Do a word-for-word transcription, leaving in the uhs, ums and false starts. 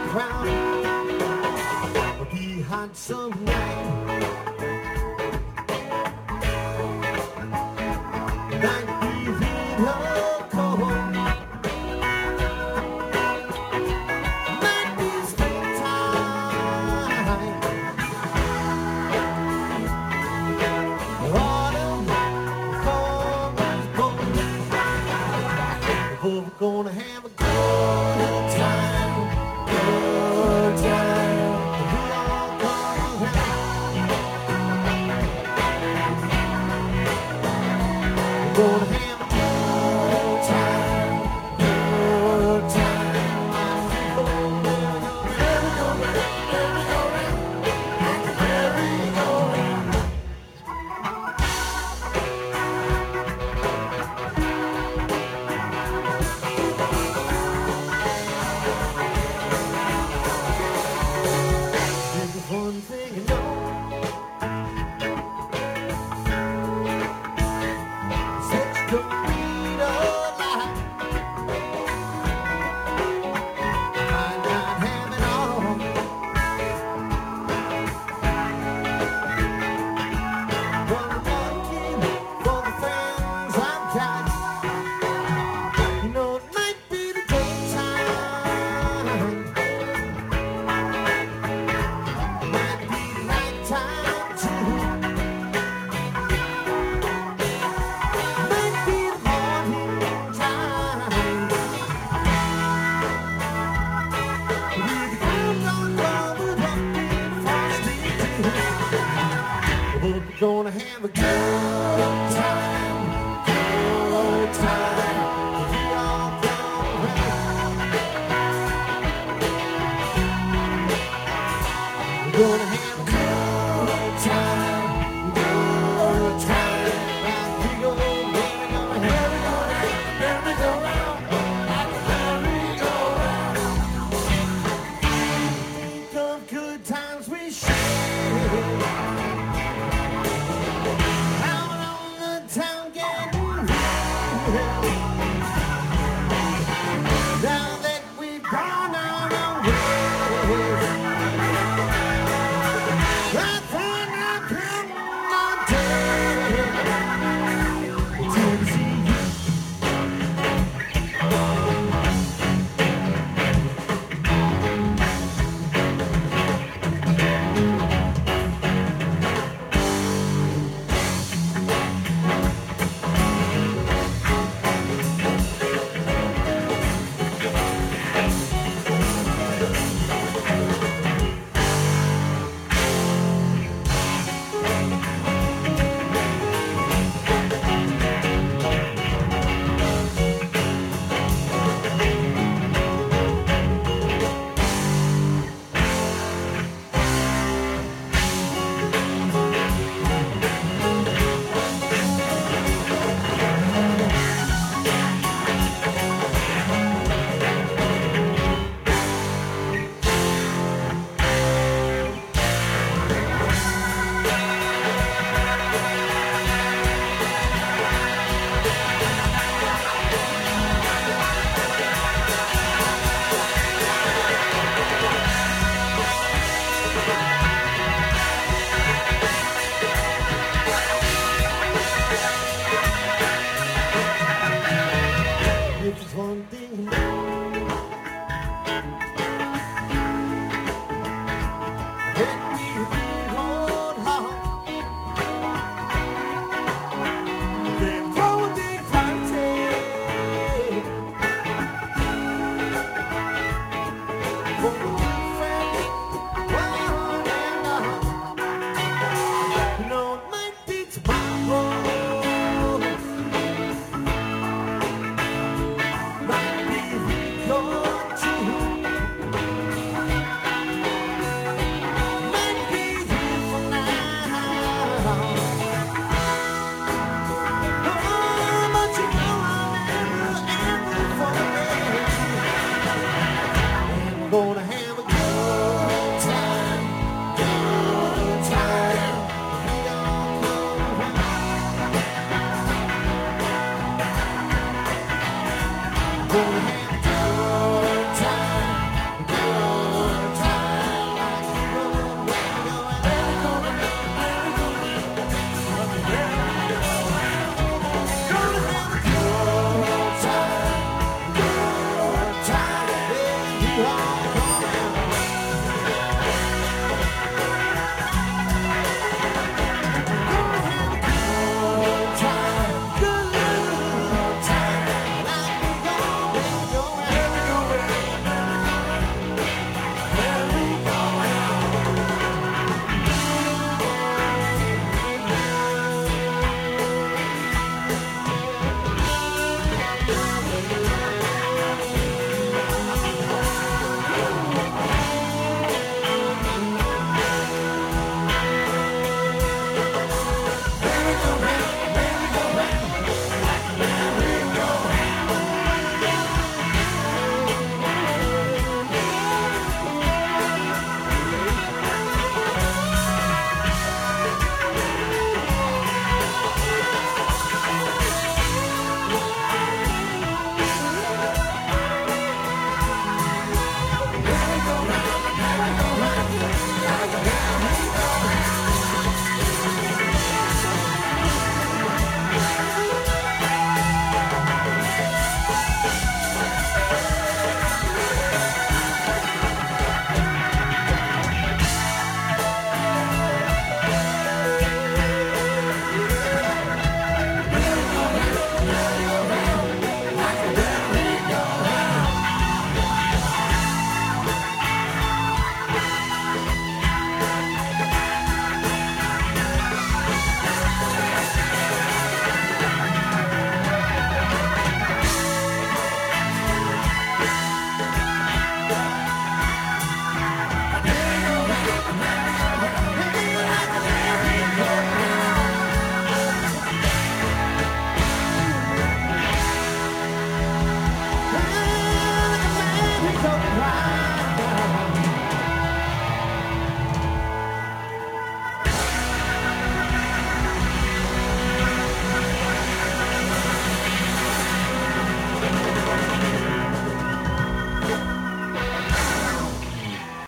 ground behind some rain. Like breathing up cold. Might be springtime. Autumn, fall is born. But we're gonna have a good time. Good time. We all come around. We're gonna have a good time. Good time. We're gonna There's one thing I know. Set your feet alive. Might not have it all, but I'm looking for the friends I've got. You know, it might be the daytime, might be the nighttime too, might be the morning time. With the ground on covered up in frosty dew. We're gonna have a good time, good time. We all come around. We're gonna have a good time, good time. Like we go merry-go-round, merry-go-round, merry-go-round, like a merry-go-round. Think of good times we shared. Out on the town getting real. Now that we've gone our own ways, I think I'll come my day to see you. If there's one thing I know, let me be one heart. Then throw a big party. For